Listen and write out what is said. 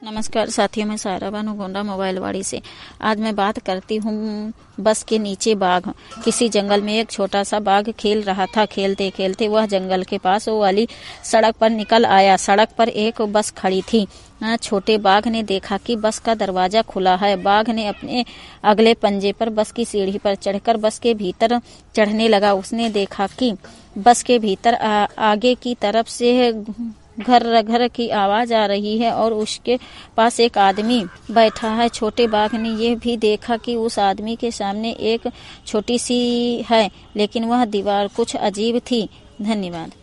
नमस्कार साथियों, मैं सायरा बानो गोंडा मोबाइलवाड़ी से। आज मैं बात करती हूँ बस के नीचे बाघ। किसी जंगल में एक छोटा सा बाघ खेल रहा था। खेलते खेलते वह जंगल के पास वाली सड़क पर निकल आया। सड़क पर एक बस खड़ी थी। छोटे बाघ ने देखा कि बस का दरवाजा खुला है। बाघ ने अपने अगले पंजे पर बस की सीढ़ी पर चढ़कर बस के भीतर चढ़ने लगा। उसने देखा कि बस के भीतर आगे की तरफ से घर घर की आवाज आ रही है और उसके पास एक आदमी बैठा है। छोटे बाघ ने यह भी देखा कि उस आदमी के सामने एक छोटी सी है, लेकिन वह दीवार कुछ अजीब थी। धन्यवाद।